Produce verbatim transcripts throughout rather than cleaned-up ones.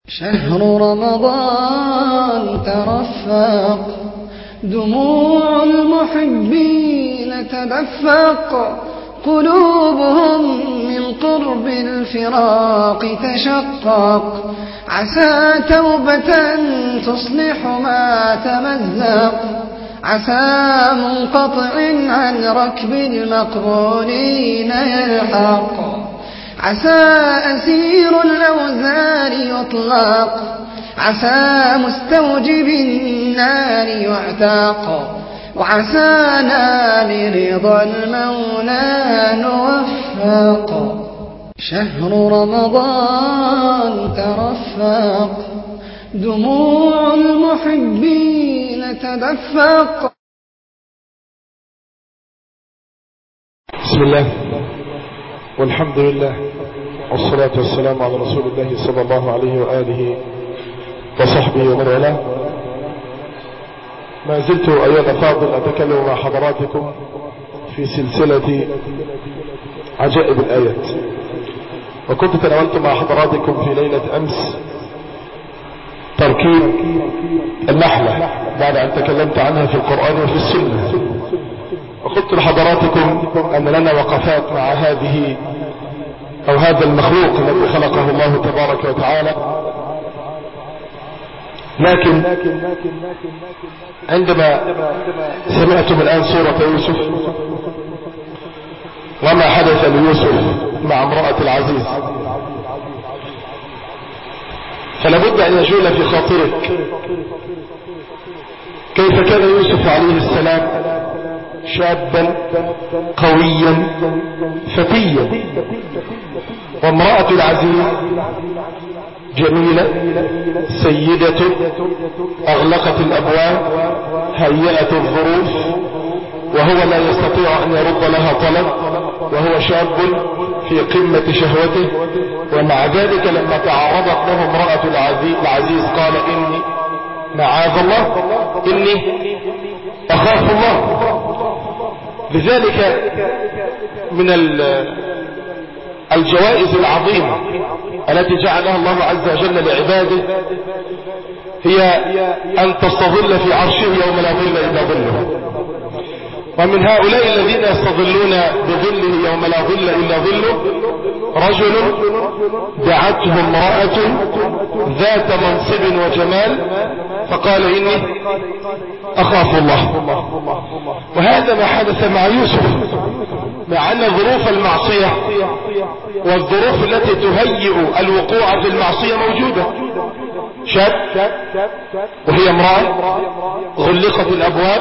شهر رمضان ترفق، دموع المحبين تدفق، قلوبهم من قرب الفراق تشقق، عسى توبة تصلح ما تمزق، عسى منقطع عن ركب المقبولين يلحق، عسى أسير الأوزار يطلق، عسى مستوجب النار يعتق، وعسانا لرضا المولى نوفق. شهر رمضان ترفق، دموع المحبين تدفق. بسم الله والحمد لله والصلاة والسلام على رسول الله صلى الله عليه وآله وصحبه ومن والاه. ما زلت أيها الأفاضل أتكلم مع حضراتكم في سلسلة عجائب الآيات، وكنت تناولت مع حضراتكم في ليلة أمس تركيب النحلة بعد أن تكلمت عنها في القرآن وفي السنة، وقلت لحضراتكم أن لنا وقفات مع هذه أو هذا المخلوق الذي خلقه الله تبارك وتعالى. لكن عندما سمعتم الآن سورة يوسف وما حدث ليوسف مع امرأة العزيز، فلابد أن يجول في خاطرك كيف كان يوسف عليه السلام شابا قويا فتيا، وامرأة العزيز جميلة سيدة أغلقت الأبواب هيئت الظروف، وهو لا يستطيع أن يرد لها طلب، وهو شاب في قمة شهوته، ومع ذلك لما تعرضت له امرأة العزيز قال إني معاذ الله إني أخاف الله. لذلك من الجوائز العظيمة التي جعلها الله عز وجل لعباده هي أن تستظل في عرشه يوم لا ظل إلا ظله. ومن هؤلاء الذين يستظلون بظله يوم لا ظل إلا ظله رجل دعته امرأة ذات منصب وجمال فقال إني أخاف الله. وهذا ما حدث مع يوسف، مع أن ظروف المعصية والظروف التي تهيئ الوقوع في المعصية موجودة. شاب وهي امرأة، غلقت الأبواب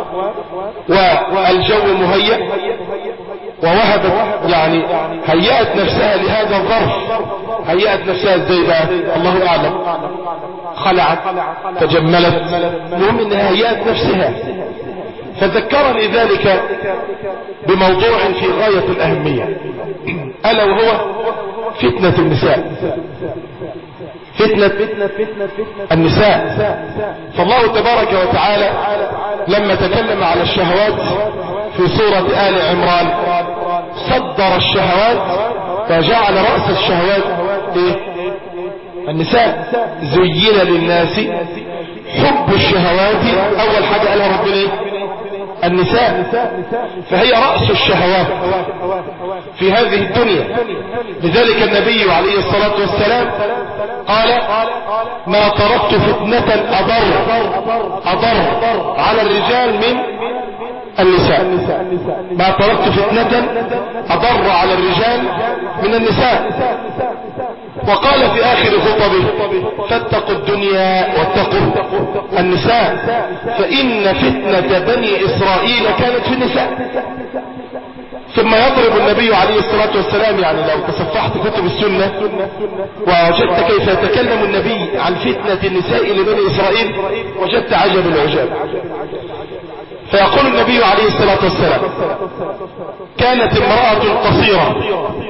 والجو مهيئ، ووهبت يعني هيأت نفسها لهذا الظرف. هيأت نفسها ازاي بقى؟ الله أعلم. خلعت، تجملت، المهم انها هيأت نفسها. فذكرني ذلك بموضوع في غاية الأهمية، ألا وهو فتنة النساء. فتنة النساء. فالله تبارك وتعالى لما تكلم على الشهوات في سورة آل عمران صدر الشهوات وجعل رأس الشهوات إيه؟ النساء. زين للناس حب الشهوات، أول حاجة قالها ربنا إيه؟ النساء. فهي رأس الشهوات في هذه الدنيا. لذلك النبي عليه الصلاة والسلام قال ما تركت فتنة أضر أضر على الرجال من النساء. ما تركت فتنة أضر على الرجال من النساء. وقال في آخر خطبه فاتقوا الدنيا واتقوا النساء فإن فتنة بني إسرائيل كانت في النساء. ثم يضرب النبي عليه الصلاة والسلام، يعني لو تصفحت كتب السنة ووجدت كيف يتكلم النبي عن فتنة النساء لبني إسرائيل وجدت عجب العجاب. فيقول النبي عليه الصلاة والسلام كانت امرأة قصيرة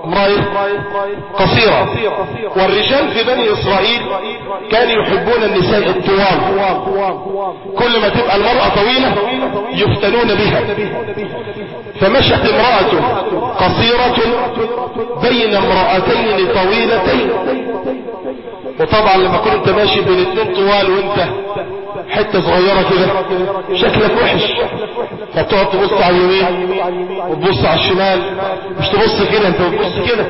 امرأة قصيرة. والرجال في بني إسرائيل كانوا يحبون النساء الطوال، كل ما تبقى المرأة طويلة يفتنون بها. فمشت امرأة قصيرة بين امرأتين طويلتين. وطبعا لما كنت ماشي بين اتنين طوال وانت حتة صغيرة كده شكلك وحش، فتقعد تبص على اليمين وتبص على الشمال، مش تبص كده، انت بتبص كده.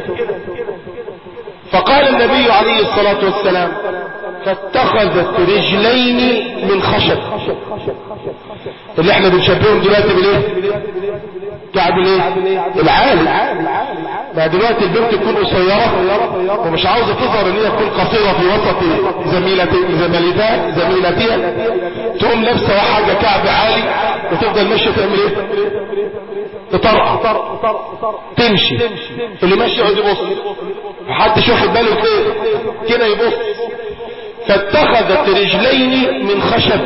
فقال النبي عليه الصلاة والسلام فاتخذت رجلين من خشب، اللي احنا بنشبههم دلوقتي بالايه؟ كعب الايه؟ العالي. ما دلوقتي البنت تكون قصيرة ومش عاوزة تظهر ان هي تكون قصيرة في وسط زميلتها زميلتها تقوم لابسة حاجة كعب عالي وتفضل ماشية تعمل ايه؟ تطرق تمشي، اللي ماشي يقعد يبص، محدش واخد باله كده يبص. فاتخذت رجلين من خشب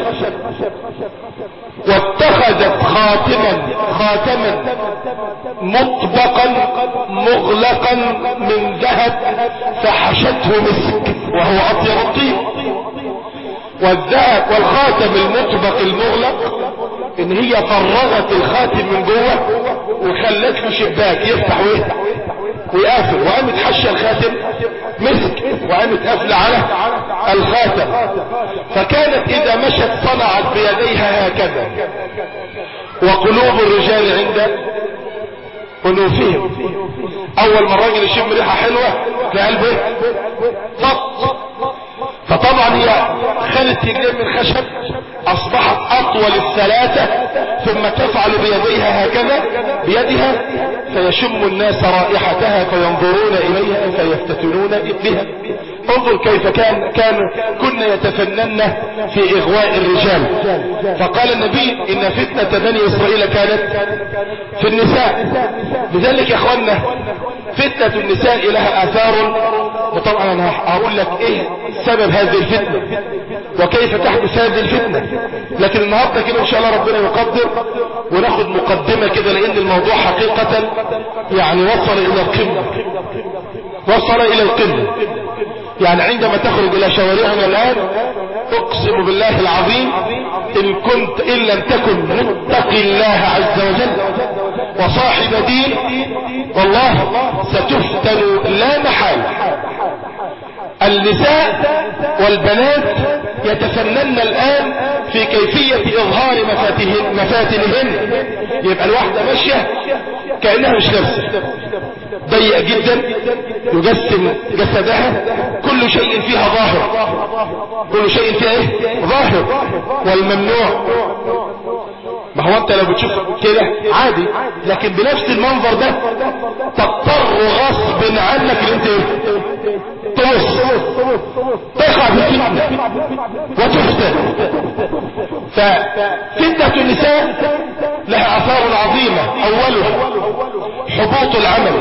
واتخذت خاتما خاتما مطبقا مغلقا من ذهب فحشته مسك وهو اطيب الطيب. والذهب والخاتم المطبق المغلق ان هي فرغت الخاتم من جوه وخلت له شباك يفتح ويفتح ويقفل، وقامت حشة الخاتم مسك وقامت قافله على الخاتم. فكانت اذا مشت صنعت بيديها هكذا. وقلوب الرجال عند انوفهم، اول ما الراجل يشم ريحه حلوه تلاقي قلبه فط. فطبعا هي خلت رجلين من خشب اصبحت اطول الثلاثة، ثم تفعل بيديها هكذا بيدها فيشم الناس رائحتها فينظرون اليها فيفتتنون بها. انظر كيف كان كان كنا يتفنن في اغواء الرجال. فقال النبي ان فتنة بني اسرائيل كانت في النساء. لذلك يا اخوانا فتنة النساء لها اثار، وطبعا انا هقول لك ايه سبب هذه الفتنة وكيف تحدث هذه الفتنة، لكن النهاردة كده ان شاء الله ربنا يقدر وناخد مقدمة كده، لان الموضوع حقيقة يعني وصل الى القمة، وصل الى القمة. يعني عندما تخرج الى شوارعنا الان اقسم بالله العظيم ان كنت ان لم تكن متقي الله عز وجل وصاحب دين والله ستفتن لا محال. النساء والبنات يتفنن الآن في كيفية إظهار مفاتنهن مفاتنهن. يبقى الواحدة ماشية كأنها مش لابسة، ضيق جدا يجسم جسدها، كل شيء فيها ظاهر، كل شيء فيها ايه؟ ظاهر. والممنوع ما هو انت لو بتشوف كده عادي، لكن بنفس المنظر ده تضطر غصب عنك ان انت تبص تقع في الفتنة وتفتن. ففتنة النساء لها اثار عظيمة، اولها حبوط العمل.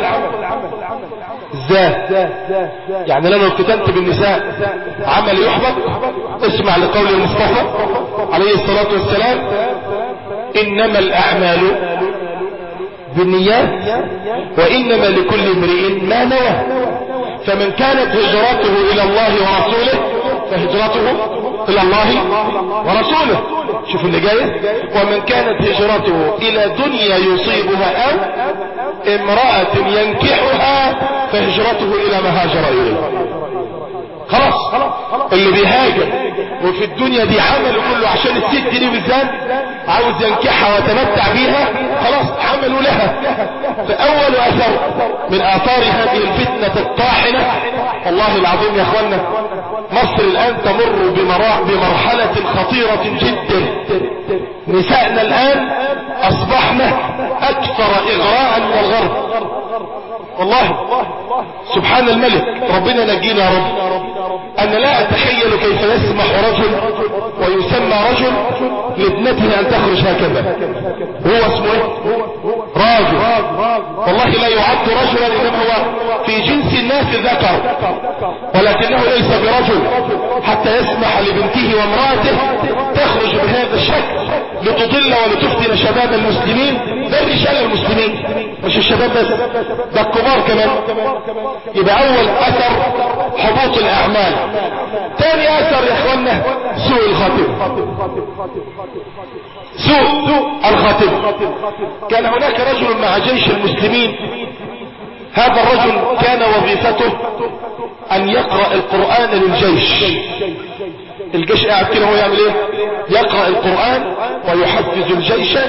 ازاي؟ يعني لما ابتدأت بالنساء عمل يحبط، اسمع لقول المصطفى عليه الصلاة والسلام انما الاعمال بالنيات وانما لكل امرئ ما نوى. فمن كانت هجرته الى الله ورسوله فهجرته الى الله ورسوله. شوف اللي جاي، ومن كانت هجرته الى دنيا يصيبها او امرأة ينكحها فهجرته الى ما هاجر اليه. خلاص اللي بيهاجر وفي الدنيا دي عمله كله عشان الست دي بالذات عاوز ينكحها ويتمتع بيها، خلاص عملوا لها. فاول اثر من اثار هذه الفتنة الطاحنة والله العظيم يا اخوانا، مصر الان تمر بمرحلة خطيرة جدا. نسائنا الان اصبحنا اكثر اغراء من الغرب والله. سبحان الملك، ربنا نجينا يا رب. انا لا اتخيل كيف يسمح رجل ويسمى رجل لابنته ان تخرج هكذا، هو اسمه ايه؟ راجل والله لا يعد رجلا، انما هو في جنس الناس ذكر، ولكنه ليس برجل حتى يسمح لبنته وامرأته تخرج بهذا الشكل لتضل ولتفتن شباب المسلمين. ده الرجال المسلمين مش الشباب بس، ده الكبار كمان. يبقى اول اثر حبوط الاعمال. ثاني اثر يا اخوانا سوء الخاتمة. سوء الخاتمة. كان هناك رجل مع جيش المسلمين، هذا الرجل كان وظيفته ان يقرأ القرآن للجيش. الجيش قاعد كده هو يعمل ايه؟ يقرأ القرآن ويحفز الجيش،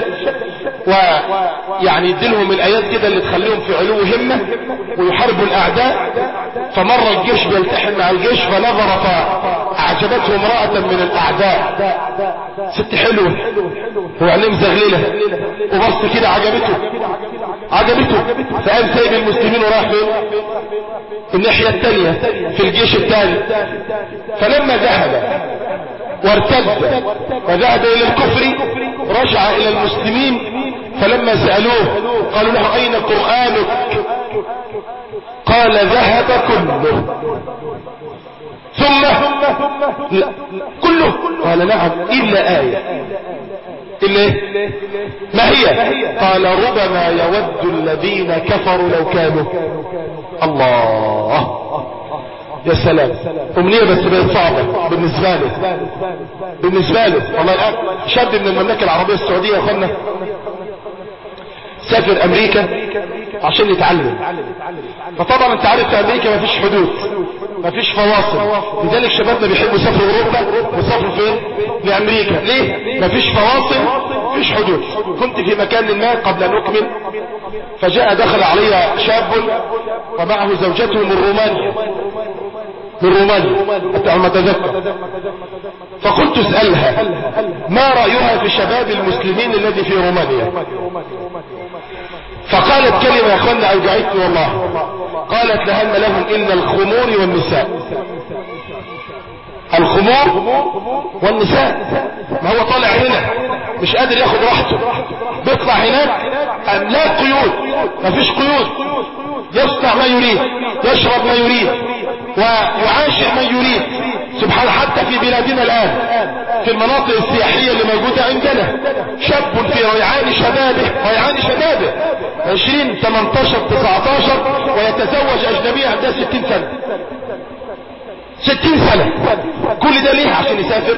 ويعني يديلهم الايات كده اللي تخليهم في علو همة ويحاربوا الاعداء. فمر الجيش بيلتحم مع الجيش فنظر فاعجبته امرأة من الاعداء، ست حلوة وعلم زغللة، وبص كده عجبته عجبته فقام سايب المسلمين وراح فين؟ الناحية التانية في الجيش الثاني. فلما ذهب وارتد وذهب الى الكفر رجع الى المسلمين، فلما سألوه قالوا له اين قرآنك؟ قال ذهب كله. ثم لا كله؟ قال نعم الا آية. إلا إيه؟ ما هي؟ قال ربما يود الذين كفروا لو كانوا. الله يا سلام، أمنية بس بقت صعبة بالنسبة له بالنسبة له والله. الآن شاب من المملكة العربية السعودية يا أخوانا سافر أمريكا عشان يتعلم. فطبعا انت عارف في أمريكا ما فيش حدود، ما فيش فواصل، لذلك شبابنا بيحبوا يسافروا أوروبا ويسافروا فين؟ لأمريكا. ليه؟ ما فيش فواصل، ما فيش حدود. كنت في مكان ما قبل أن أكمل، فجاء دخل علي شاب ومعه زوجته من رومانيا من رومانيا ما تذكر. فقلت اسألها ما رأيها في شباب المسلمين الذي في رومانيا. فقالت كلمة يا اخوانا اوجعتني والله. قالت لهن لهم الا الخمور والنساء. الخمور والنساء. ما هو طالع هنا مش قادر ياخد راحته، بيطلع هناك لا قيود، ما فيش قيود، يصنع ما يريد، يشرب ما يريد، ويعاشر من يريد. سبحان، حتى في بلادنا الآن في المناطق السياحية اللي موجودة عندنا شاب في ريعان شبابه ريعان شبابه عشرين ثمانية عشر تسعة عشر ويتزوج أجنبية عندها ستين سنة ستين سنة. كل ده ليه؟ عشان يسافر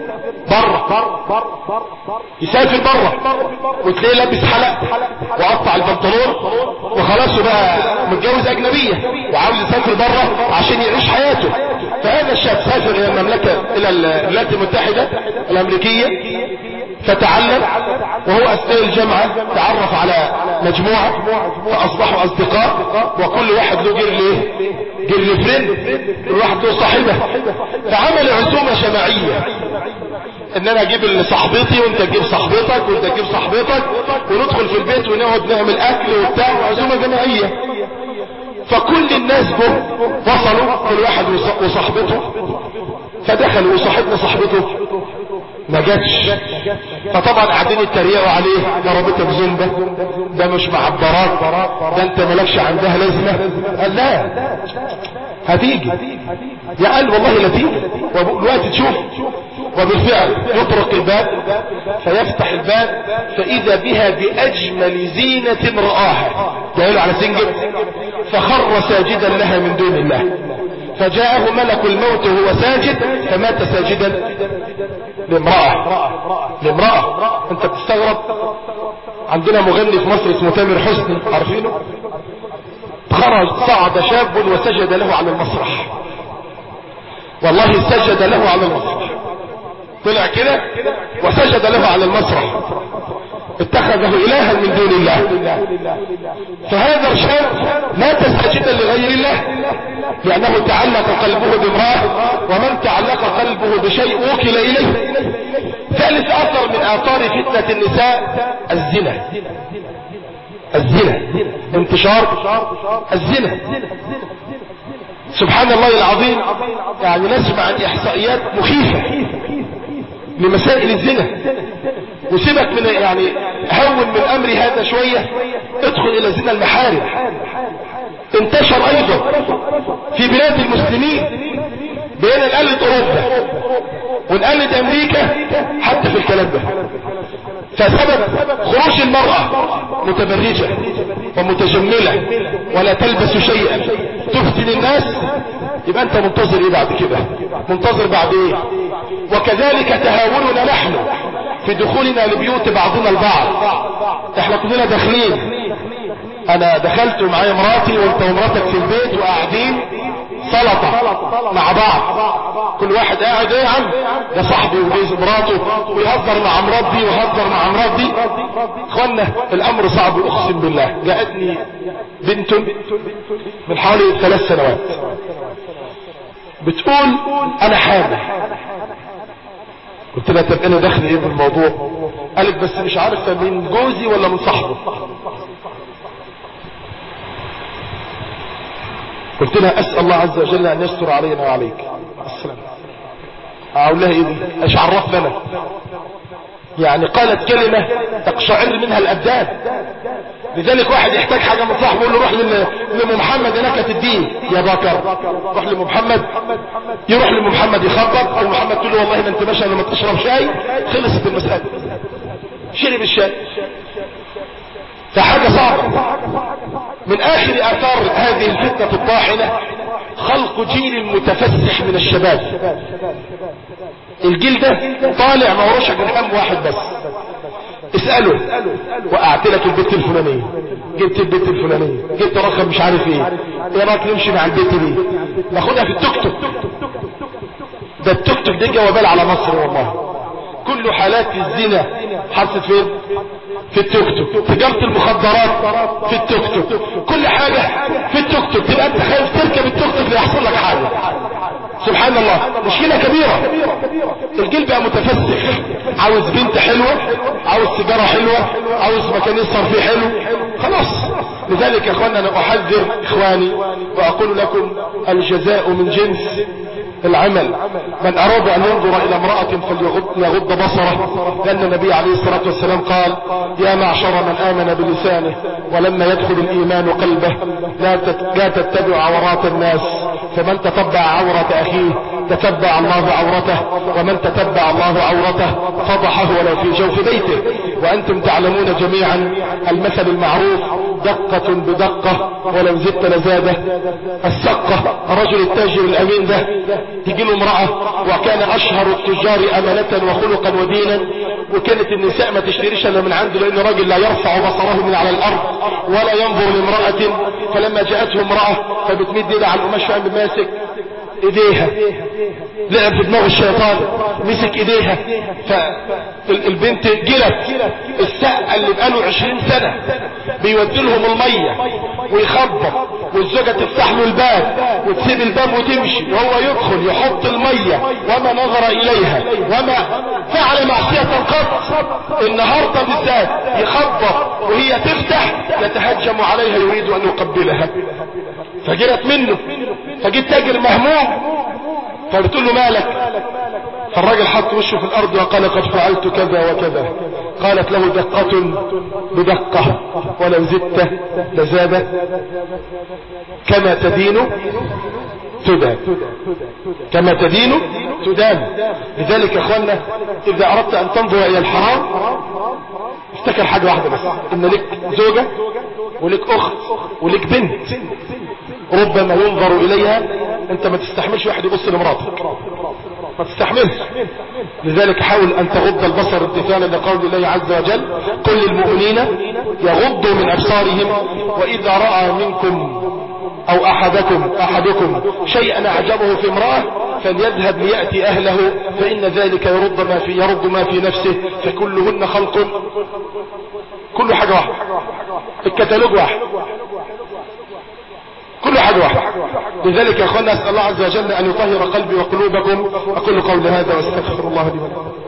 بره، يسافر بره وتلاقيه لابس حلق وقطع البنطلون وخلاص بقى متجوز اجنبية وعاوز يسافر بره عشان يعيش حياته. فهذا الشاب سافر الى المملكة الى الولايات المتحدة الامريكية فتعلم، وهو اثناء الجامعة تعرف على مجموعة فاصبحوا اصدقاء، وكل واحد له جيرل جيرل فريند، كل واحد له صاحبه. فعمل عزومة جماعية ان انا اجيب صاحبتي وانت تجيب صاحبتك وانت تجيب صاحبتك وندخل في البيت ونقعد نعمل اكل وبتاع، وعزومة جماعية. فكل الناس جم وصلوا كل واحد وصاحبته، فدخلوا وصاحبنا صاحبته ما جاتش. فطبعا قاعدين يتريقوا عليه، ضربتك زنبة، ده مش معبرات، ده انت مالكش عندها لازمة. قال لا هتيجي يا قال والله لا تيجي. والوقت تشوف، وبالفعل يطرق الباب فيفتح الباب فاذا بها باجمل زينة رآها، جايله على سنجد، فخر ساجدا لها من دون الله. فجاءه ملك الموت وهو ساجد فمات ساجدا لامرأة لامرأة انت بتستغرب. عندنا مغني في مصر اسمه تامر حسني، عارفينه؟ خرج صعد شاب وسجد له على المسرح، والله سجد له على المسرح، طلع كده وسجد له على المسرح، اتخذه إلها من دون الله. فهذا الشاب مات ساجدا لغير الله لأنه تعلق قلبه بامرأة، ومن تعلق قلبه بشيء وكل إليه. ثالث أثر من آثار فتنة النساء الزنا. الزنا انتشار الزنا. سبحان الله العظيم، يعني نسمع عن إحصائيات مخيفة لمسائل الزنا. وسيبك من يعني هون من امري هذا شوية، ادخل الى زنا المحارم. انتشر ايضا في بلاد المسلمين، بين نقلد اوروبا ونقلد امريكا حتى في الكلام ده. فسبب خروج المرأة متبرجة ومتجملة ولا تلبس شيئا تفتن الناس، يبقى انت منتظر ايه بعد كده؟ منتظر بعد ايه؟ وكذلك تهاوننا نحن في دخولنا لبيوت بعضنا البعض. احنا كلنا داخلين، انا دخلت معايا مراتي وانت ومراتك في البيت وقاعدين سلطة مع بعض، كل واحد قاعد ايه يا عم، ده صاحبي وجيز مراته ويهزر مع مرات دي ويهزر مع مرات دي. اخوانا الامر صعب اقسم بالله. جاءتني بنت من حوالي ثلاث سنوات بتقول انا حامل. قلت لها طب انا دخل ايه بالموضوع؟ قالت بس مش عارفه من جوزي ولا من صاحبه. قلت لها اسال الله عز وجل ان يستر علينا وعليك. السلام. اقول لها ايه دي؟ ايش عرفنا انا؟ يعني قالت كلمه تقشعر منها الابدان. لذلك واحد يحتاج حاجه من صاحبه يقول له روح لام محمد هناك تدين يا بكر، روح لام محمد. يروح لام محمد يخبط، ام محمد تقول له والله ما انت ماشي لما تشرب شاي. خلصت المساله، شرب الشاي. فحاجه صعبه. من اخر اثار هذه الفتنه الطاحنه خلق جيل متفسح من الشباب. الجيل ده طالع ما وروش غير هم واحد بس، اسأله وقعت لك البيت الفلانية، جبت البيت الفلانية، جبت رقم مش عارف ايه، ايه رايك نمشي مع البيت دي ناخدها في التوك توك. ده التوك توك دي جوابال على مصر والله. كل حالات الزنا حصلت فين؟ في التوك توك. تجارة المخدرات في التوك توك. كل حاجة في التوك توك. تبقى انت خايف تركب التوك توك ليحصل لك حاجة. سبحان الله، مشكلة كبيرة. الجيل بقى متفسخ، عاوز بنت حلوة، عاوز سيجارة حلوة، عاوز مكان يصر فيه حلو، خلاص. لذلك يا اخوانا انا احذر اخواني واقول لكم الجزاء من جنس العمل. من اراد ان ينظر الى امرأة فليغض بصره، لان النبي عليه الصلاة والسلام قال يا معشر من امن بلسانه ولما يدخل الايمان قلبه لا تتبع عورات الناس، فمن تتبع عورة اخيه تتبع الله عورته، ومن تتبع الله عورته فضحه ولو في جوف بيته. وانتم تعلمون جميعا المثل المعروف دقة بدقة ولو زدت لزاده. السقة الرجل التاجر الامين ده تجي له امرأة وكان اشهر التجار امانة وخلقا ودينا، وكانت النساء ما تشتريش الا من عنده، لان راجل لا يرفع بصره من على الارض ولا ينظر لامرأة. فلما جاءته امرأة فبتمد ايدها على القماش فقام ماسك ايديها، لعب في دماغ الشيطان مسك ايديها. فالبنت جلت السقة اللي بقاله عشرين سنة بيودي لهم المية ويخبط، والزوجة تفتح له الباب وتسيب الباب وتمشي، وهو يدخل يحط المية وما نظر اليها وما فعل معصية قط. النهاردة بالذات يخبط وهي تفتح يتهجم عليها يريد ان يقبلها، فجرت منه. فجيت تاجر مهموم فبتقول له مالك؟ فالراجل حط وشه في الارض وقال قد فعلت كذا وكذا. قالت له دقة بدقة ولو زدت لزاد، كما تدين تدان، كما تدين تدان. لذلك يا اخوانا اذا اردت ان تنظر الى الحرام افتكر حاجة واحدة بس، ان لك زوجة ولك اخت ولك بنت ربما ينظر اليها انت ما تستحملش واحد يبص لمراتك، ما تستحملش. لذلك حاول ان تغض البصر امتثالا لقول الله عز وجل قل للمؤمنين يغضوا من ابصارهم واذا راى منكم او احدكم احدكم شيئا اعجبه في امرأة فليذهب ليأتي اهله فان ذلك يرد ما في يرد ما في نفسه، فكلهن خلق، كل حاجة واحدة، الكتالوج واحد، كل حاجة واحدة. لذلك يا اخوانا اسأل الله عز وجل ان يطهر قلبي وقلوبكم. اقول قول هذا واستغفر الله لي ولكم.